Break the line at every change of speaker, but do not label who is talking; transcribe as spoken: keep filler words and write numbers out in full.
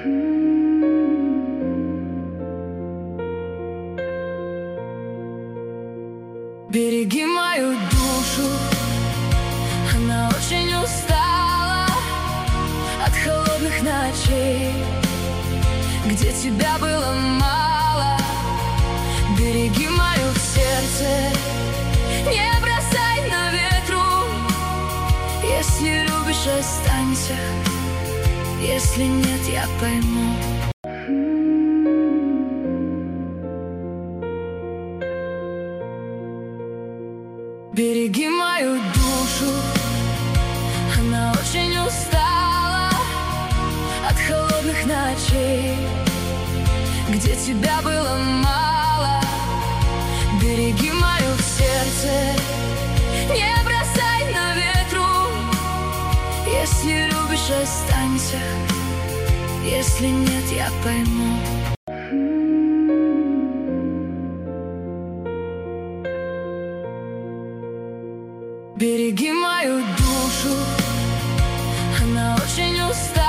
Береги мою душу, она очень устала от холодных ночей, где тебя было мало. Береги мое сердце, не бросай на ветру. Если любишь, останься, если нет, я пойму. Береги мою душу, она очень устала от холодных ночей, где тебя было мало. Береги мое сердце, не бросай на ветру. Если любишь, останься, если нет, я пойму. Береги мою душу, она очень устала